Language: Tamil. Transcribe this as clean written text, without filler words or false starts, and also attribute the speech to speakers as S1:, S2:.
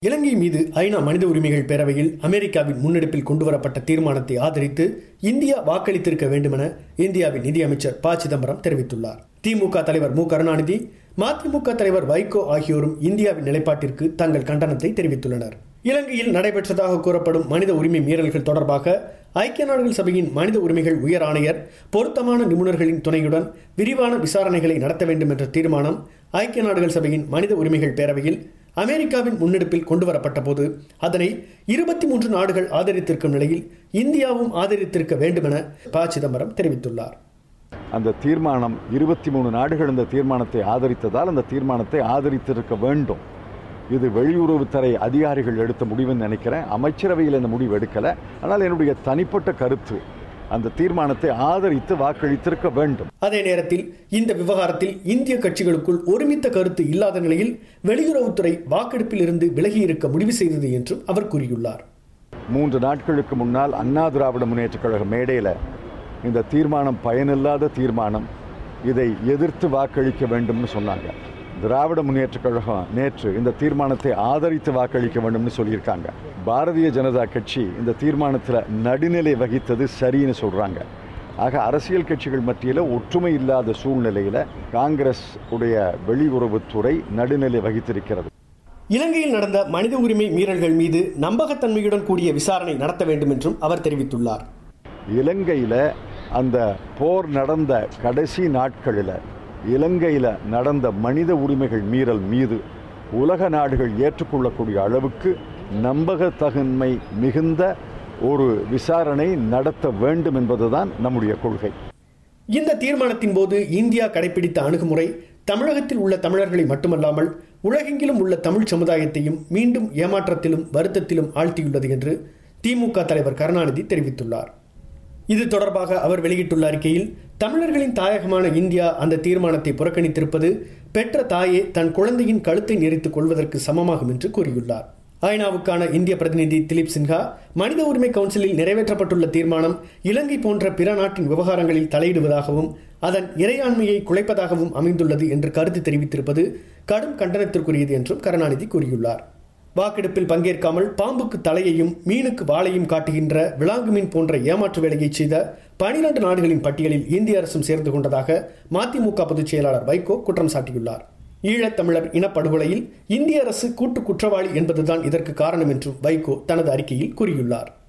S1: இலங்கை மீது ஐநா மனித உரிமைகள் பேரவையில் அமெரிக்காவின் முன்னெடுப்பில் கொண்டுவரப்பட்ட தீர்மானத்தை ஆதரித்து இந்தியா வாக்களித்திருக்க வேண்டுமென இந்தியாவின் நிதியமைச்சர் ப. சிதம்பரம் தெரிவித்துள்ளார். திமுக தலைவர் மு. கருணாநிதி, மதிமுக தலைவர் வைகோ ஆகியோரும் இந்தியாவின் நிலைப்பாட்டிற்கு தங்கள் கண்டனத்தை தெரிவித்துள்ளனர். இலங்கையில் நடைபெற்றதாக கூறப்படும் மனித உரிமை மீறல்கள் தொடர்பாக ஐக்கிய நாடுகள் சபையின் மனித உரிமைகள் உயர் ஆணையர் பொருத்தமான நிபுணர்களின் துணையுடன் விரிவான விசாரணைகளை நடத்த வேண்டும் என்ற தீர்மானம் ஐக்கிய நாடுகள் சபையின் மனித உரிமைகள் பேரவையில் அமெரிக்காவின் முன்னெடுப்பில் கொண்டுவரப்பட்ட போது அதனை 23 நாடுகள் ஆதரித்திருக்கும் நிலையில் இந்தியாவும் ஆதரித்திருக்க வேண்டும் என ப. சிதம்பரம் தெரிவித்துள்ளார்.
S2: அந்த தீர்மானம் 23 நாடுகள் இந்த தீர்மானத்தை ஆதரித்ததால் அந்த தீர்மானத்தை ஆதரித்திருக்க வேண்டும். இது வெளியுறவுத்துறை அதிகாரிகள் எடுத்த முடிவுன்னு நினைக்கிறேன். அமைச்சரவையில் இந்த முடிவு எடுக்கலை. ஆனால் என்னுடைய தனிப்பட்ட கருத்து, அந்த தீர்மானத்தை ஆதரித்து வாக்களித்திருக்க வேண்டும்.
S1: அதே நேரத்தில் இந்த விவகாரத்தில் இந்திய கட்சிகளுக்குள் ஒருமித்த கருத்து இல்லாத நிலையில் வெளியுறவுத்துறை வாக்கெடுப்பில் இருந்து விலகியிருக்க முடிவு செய்தது என்றும் அவர் கூறியுள்ளார்.
S2: 3 நாட்களுக்கு முன்னால் அண்ணா திராவிட முன்னேற்றக் கழக மேடையில் இந்த தீர்மானம் பயனில்லாத தீர்மானம், இதை எதிர்த்து வாக்களிக்க வேண்டும்னு சொன்னாங்க. திராவிட முன்னேற்றக் கழகம் நேற்று இந்த தீர்மானத்தை ஆதரித்து வாக்களிக்க வேண்டும்னு சொல்லியிருக்காங்க. பாரதிய ஜனதா கட்சி இந்த தீர்மானத்தில் நடுநிலை வகித்தது சரின்னு சொல்கிறாங்க. ஆக அரசியல் கட்சிகள் மத்தியில் ஒற்றுமை இல்லாத சூழ்நிலையில் காங்கிரஸ் உடைய வெளியுறவுத்துறை நடுநிலை வகித்திருக்கிறது.
S1: இலங்கையில் நடந்த மனித உரிமை மீறல்கள் மீது நம்பகத்தன்மையுடன் கூடிய விசாரணை நடத்த வேண்டும் என்றும் அவர் தெரிவித்துள்ளார்.
S2: இலங்கையில் அந்த போர் நடந்த கடைசி நாட்களில் இலங்கையில் நடந்த மனித உரிமைகள் மீறல் மீது உலக நாடுகள் ஏற்றுக்கொள்ளக்கூடிய அளவுக்கு நம்பகத்தன்மை மிகுந்த ஒரு விசாரணை நடத்த வேண்டும் என்பதுதான் நம்முடைய கொள்கை.
S1: இந்த தீர்மானத்தின் போது இந்தியா கடைபிடித்த அணுகுமுறை தமிழகத்தில் உள்ள தமிழர்களை மட்டுமல்லாமல் உலகெங்கிலும் உள்ள தமிழ் சமுதாயத்தையும் மீண்டும் ஏமாற்றத்திலும் வருத்தத்திலும் ஆழ்த்தியுள்ளது என்று திமுக தலைவர் கருணாநிதி தெரிவித்துள்ளார். இது தொடர்பாக அவர் வெளியிட்டுள்ள அறிக்கையில், தமிழர்களின் தாயகமான இந்தியா அந்த தீர்மானத்தை புறக்கணித்திருப்பது பெற்ற தாயே தன் குழந்தையின் கழுத்தை நெரித்துக் கொள்வதற்கு சமமாகும் என்று கூறியுள்ளார். ஐநாவுக்கான இந்திய பிரதிநிதி திலீப் சின்ஹா, மனித உரிமை கவுன்சிலில் நிறைவேற்றப்பட்டுள்ள தீர்மானம் இலங்கை போன்ற பிற நாட்டின் விவகாரங்களில் தலையிடுவதாகவும் அதன் இறையாண்மையை குலைப்பதாகவும் அமைந்துள்ளது என்று கருத்து தெரிவித்திருப்பது கடும் கண்டனத்திற்குரியது என்றும் கருணாநிதி கூறியுள்ளார். வாக்கெடுப்பில் பங்கேற்காமல் பாம்புக்கு தலையையும் மீனுக்கு வாளையும் காட்டுகின்ற விலாங்கு மீன் போன்ற ஏமாற்று வேலையை செய்த 12 நாடுகளின் பட்டியலில் இந்திய அரசும் சேர்ந்து கொண்டதாக மதிமுக பொதுச் செயலாளர் வைகோ குற்றம் சாட்டியுள்ளார். ஈழத்தமிழர் இனப்படுகொலையில் இந்திய அரசு கூட்டு குற்றவாளி என்பதுதான் இதற்கு காரணம் என்றும் வைகோ தனது அறிக்கையில் கூறியுள்ளார்.